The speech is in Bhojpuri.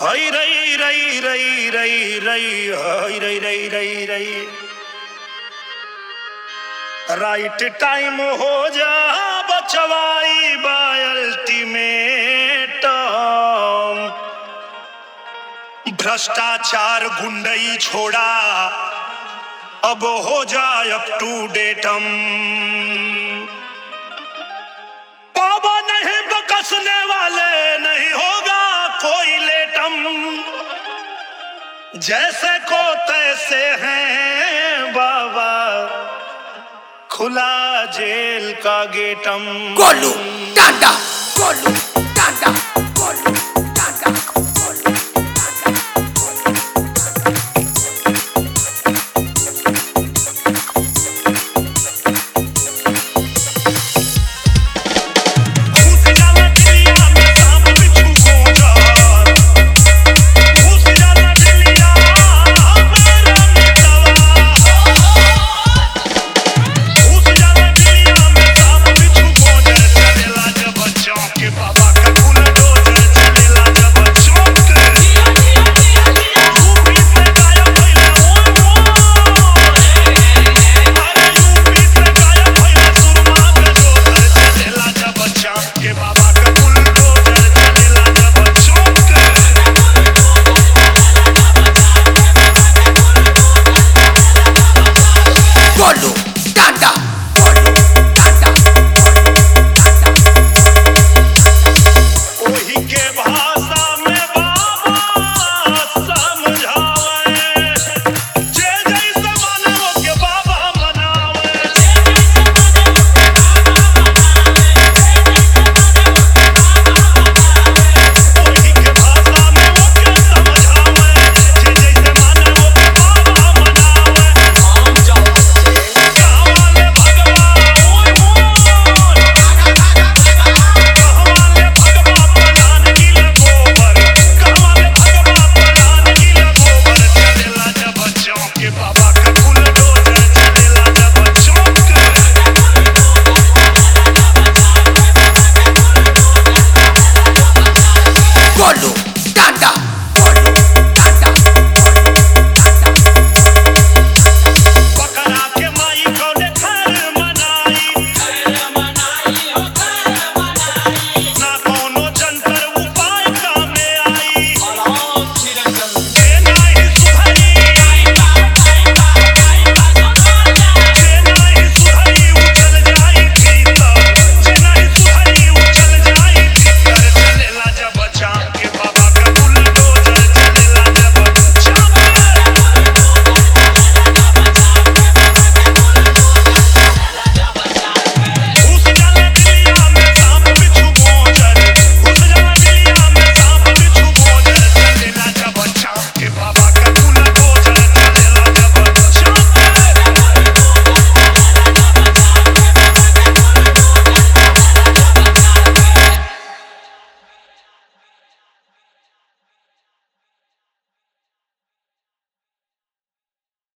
हई रई रई रई रई रई हई रई रई रई रई राइट टाइम हो जा बचवाई बा अल्टीमेट भ्रष्टाचार गुंडई छोड़ा अब हो जाए अप टू डेटम बाबा नहीं बकसने वाले नहीं होगा कोई लेटम जैसे को तैसे हैं बाबा खुला जेल का गेटम गोलू टांडा